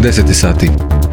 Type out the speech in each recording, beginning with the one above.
10 sati.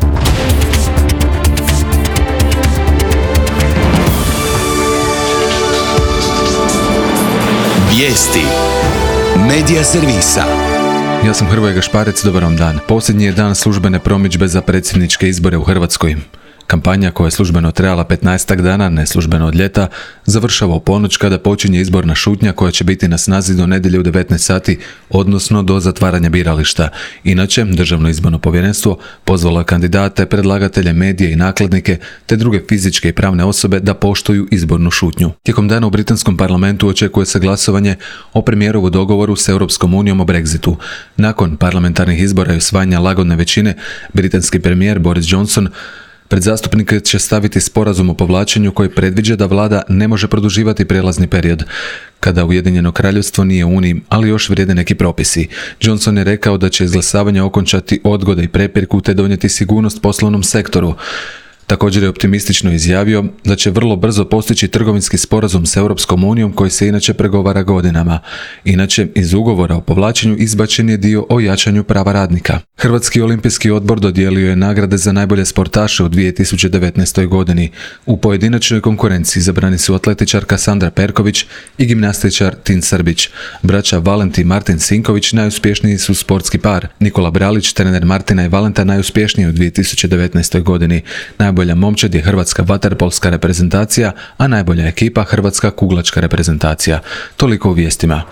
Vijesti Medija servisa. Ja sam Hrvoje Gašparec, dobar vam dan. Posljednji je dan službene promidžbe za predsjedničke izbore u Hrvatskoj. Kampanja koja je službeno trajala 15 dana, neslužbeno od ljeta, završava u ponoć kada počinje izborna šutnja koja će biti na snazi do nedjelje u 19 sati, odnosno do zatvaranja birališta. Inače, Državno izborno povjerenstvo pozvalo je kandidate, predlagatelje, medije i nakladnike, te druge fizičke i pravne osobe da poštuju izbornu šutnju. Tijekom dana u britanskom parlamentu očekuje se glasovanje o premijerovu dogovoru s Europskom unijom o Brexitu. Nakon parlamentarnih izbora i usvajanja lagodne većine, britanski premijer Boris Johnson pred zastupnike će staviti sporazum o povlačenju koji predviđa da vlada ne može produživati prijelazni period kada Ujedinjeno kraljevstvo nije u Uniji, ali još vrijede neki propisi. Johnson je rekao da će izglasavanje okončati odgode i prepirku te donijeti sigurnost poslovnom sektoru. Također je optimistično izjavio da će vrlo brzo postići trgovinski sporazum s Europskom unijom koji se inače pregovara godinama. Inače, iz ugovora o povlačenju izbačen je dio o jačanju prava radnika. Hrvatski olimpijski odbor dodijelio je nagrade za najbolje sportaše u 2019. godini. U pojedinačnoj konkurenciji izabrani su atletičarka Sandra Perković i gimnastičar Tin Srbić. Braća Valentin i Martin Sinković najuspješniji su sportski par. Nikola Bralić, trener Martina i Valenta, najuspješniji u 2019. godini. Najbolja momčad je hrvatska vaterpolska reprezentacija, a najbolja ekipa hrvatska kuglačka reprezentacija. Toliko u vijestima.